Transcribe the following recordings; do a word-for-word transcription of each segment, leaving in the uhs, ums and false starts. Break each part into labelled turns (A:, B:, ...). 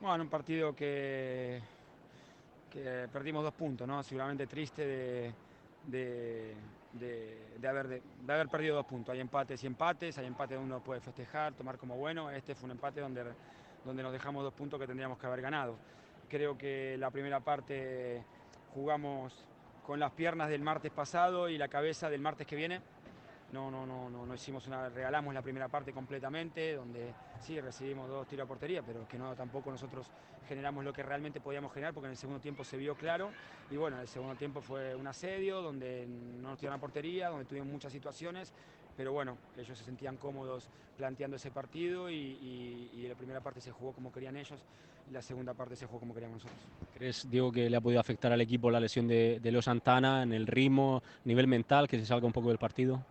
A: Bueno, un partido que, que perdimos dos puntos, ¿no? Seguramente triste de, de, de- de haber, de, de haber perdido dos puntos. Hay empates y empates, hay empates donde uno puede festejar, tomar como bueno. Este fue un empate donde, donde nos dejamos dos puntos que tendríamos que haber ganado. Creo que la primera parte jugamos con las piernas del martes pasado y la cabeza del martes que viene. No, no, no, no, no hicimos una, regalamos la primera parte completamente, donde sí recibimos dos tiros a portería, pero que no tampoco nosotros generamos lo que realmente podíamos generar, porque en el segundo tiempo se vio claro. Y bueno, el segundo tiempo fue un asedio, donde no nos tiraron a portería, donde tuvimos muchas situaciones, pero bueno, ellos se sentían cómodos planteando ese partido y, y, y la primera parte se jugó como querían ellos, y la segunda parte se jugó como queríamos nosotros.
B: ¿Crees, Diego, que le ha podido afectar al equipo la lesión de, de Leo Santana en el ritmo, nivel mental, que se salga un poco del partido?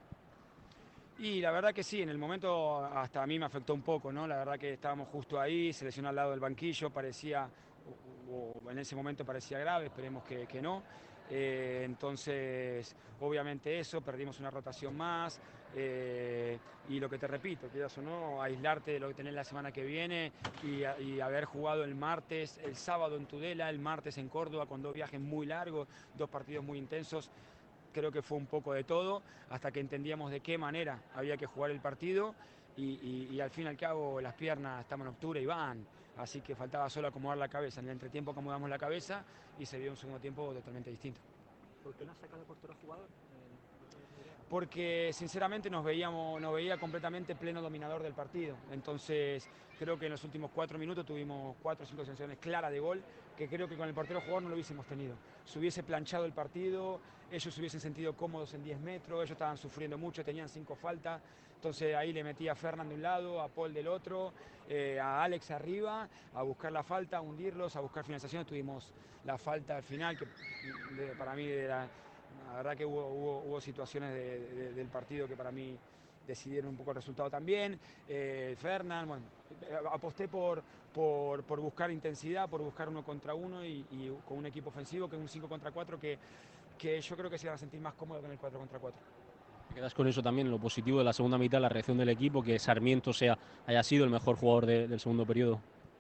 A: Y la verdad que sí, en el momento hasta a mí me afectó un poco, ¿no? La verdad que estábamos justo ahí, se lesionó al lado del banquillo, parecía, o, o en ese momento parecía grave, esperemos que, que no. Eh, entonces, obviamente eso, perdimos una rotación más. eh, y lo que te repito, quieras o no, aislarte de lo que tenés la semana que viene y, y haber jugado el martes, el sábado en Tudela, el martes en Córdoba, con dos viajes muy largos, dos partidos muy intensos. Creo que fue un poco de todo, hasta que entendíamos de qué manera había que jugar el partido y, y, y al fin y al cabo las piernas estamos en octubre y van, así que faltaba solo acomodar la cabeza. En el entretiempo acomodamos la cabeza y se vio un segundo tiempo totalmente distinto.
C: ¿Por qué no ha sacado el portero jugador? Eh, ¿no tienes ni idea?
A: Porque sinceramente nos veíamos, nos veía completamente pleno dominador del partido. Entonces creo que en los últimos cuatro minutos tuvimos cuatro o cinco sensaciones claras de gol, que creo que con el portero jugador no lo hubiésemos tenido. Se hubiese planchado el partido, ellos se hubiesen sentido cómodos en diez metros, ellos estaban sufriendo mucho, tenían cinco faltas. Entonces ahí le metí a Fernand de un lado, a Paul del otro, eh, a Alex arriba, a buscar la falta, a hundirlos, a buscar finalizaciones. Tuvimos la falta al final, que de, para mí era la verdad que hubo, hubo, hubo situaciones de, de, del partido que para mí decidieron un poco el resultado también. Eh, Fernand, bueno, aposté por, por, por, buscar intensidad, por buscar uno contra uno y, y con un equipo ofensivo que es un cinco contra cuatro que, que yo creo que se van a sentir más cómodos que en el cuatro contra cuatro.
B: ¿Te quedas con eso también, lo positivo de la segunda mitad, la reacción del equipo, que Sarmiento sea, haya sido el mejor jugador de, del segundo periodo?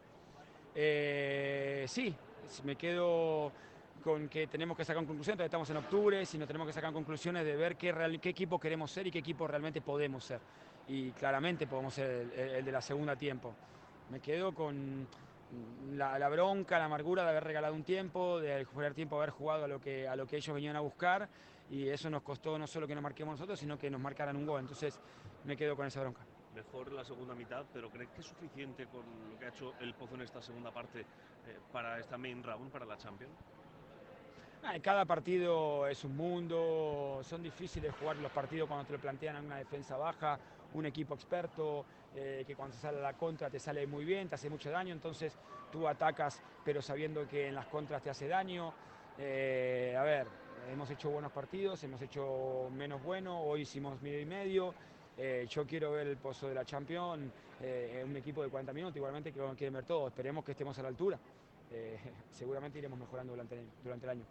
A: Eh, sí, me quedo con que tenemos que sacar conclusiones, estamos en octubre, si no tenemos que sacar conclusiones de ver qué, real, qué equipo queremos ser y qué equipo realmente podemos ser. Y claramente podemos ser el, el de la segunda tiempo. Me quedo con la, la, bronca, la amargura de haber regalado un tiempo, de jugar tiempo, haber jugado a lo, que, a lo que ellos venían a buscar, y eso nos costó no solo que nos marquemos nosotros, sino que nos marcaran un gol. Entonces me quedo con esa bronca.
D: Mejor la segunda mitad, pero ¿crees que es suficiente con lo que ha hecho el Pozo en esta segunda parte eh, para esta main round, para la Champions?
A: Cada partido es un mundo, son difíciles jugar los partidos cuando te lo plantean en una defensa baja, un equipo experto, eh, que cuando se sale a la contra te sale muy bien, te hace mucho daño, entonces tú atacas pero sabiendo que en las contras te hace daño. Eh, a ver, hemos hecho buenos partidos, hemos hecho menos buenos, hoy hicimos medio y medio. Eh, yo quiero ver el pozo de la Champions, eh, un equipo de cuarenta minutos, igualmente que quieren ver todo, esperemos que estemos a la altura. Eh, seguramente iremos mejorando durante, durante el año.